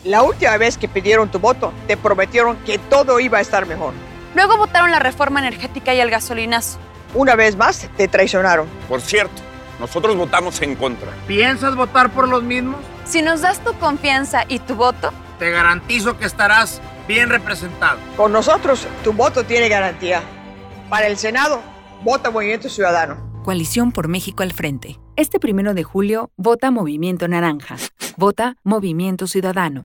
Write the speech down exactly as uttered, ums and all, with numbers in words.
La última vez que pidieron tu voto, te prometieron que todo iba a estar mejor. Luego votaron la reforma energética y el gasolinazo. Una vez más, te traicionaron. Por cierto, nosotros votamos en contra. ¿Piensas votar por los mismos? Si nos das tu confianza y tu voto, te garantizo que estarás bien representado. Con nosotros, tu voto tiene garantía. Para el Senado, vota Movimiento Ciudadano. Coalición por México al frente. Este primero de julio, vota Movimiento Naranja. Vota Movimiento Ciudadano.